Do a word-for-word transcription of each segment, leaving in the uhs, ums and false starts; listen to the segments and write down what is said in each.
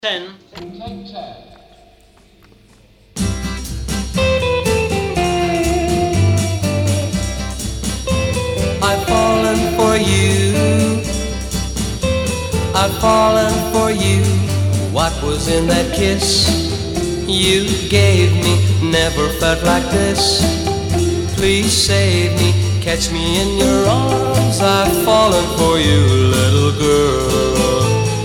ten. I've fallen for you, I've fallen for you. What was in that kiss you gave me? Never felt like this. Please save me, catch me in your arms. I've fallen for you, little girl.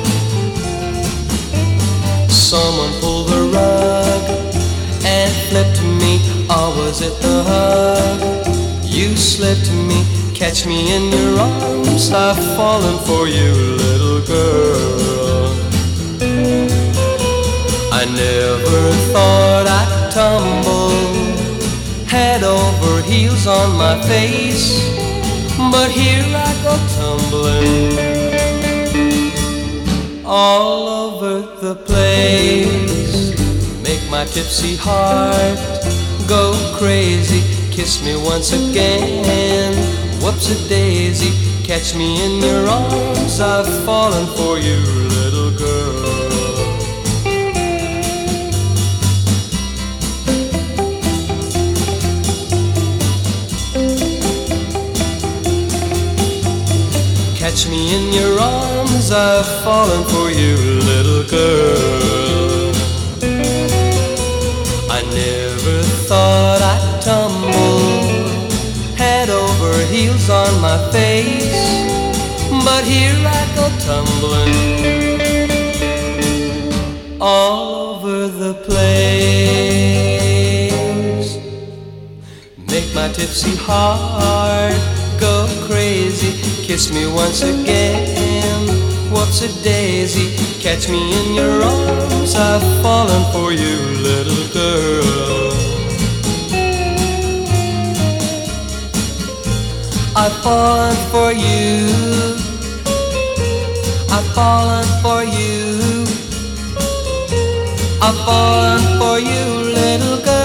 Someone pulled the rug and flipped me, or was it the hug? You slipped me, catch me in your arms. I've fallen for you, little girl. I never thought I'd tumble head over heels on my face, but here I go tumbling all over the place. Make my tipsy heart go crazy. Kiss me once again, whoops-a-daisy. Catch me in your arms. I've fallen for you, little girl. Catch me in your arms, I've fallen for you, little girl. I never thought I'd tumble head over heels on my face, but here I go tumbling all over the place. Make my tipsy heart go crazy. Kiss me once again, whoops-a-daisy. Catch me in your arms. I've fallen for you, little girl. I've fallen for you, I've fallen for you, I've fallen for you, little girl.